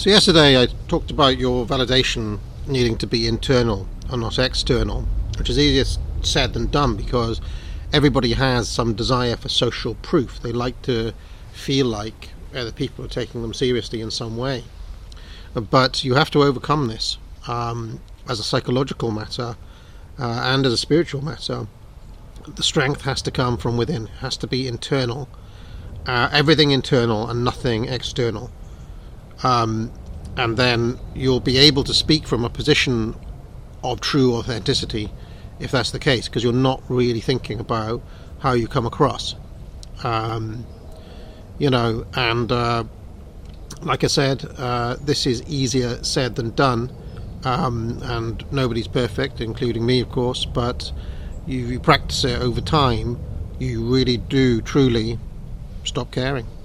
So yesterday I talked about your validation needing to be internal and not external, which is easier said than done because everybody has some desire for social proof. They like to feel like other people are taking them seriously in some way. But you have to overcome this as a psychological matter and as a spiritual matter. The strength has to come from within, it has to be internal. Everything internal and nothing external. And then you'll be able to speak from a position of true authenticity if that's the case, because you're not really thinking about how you come across. And like I said, this is easier said than done, and nobody's perfect, including me, of course, but you practice it over time, you really do truly stop caring.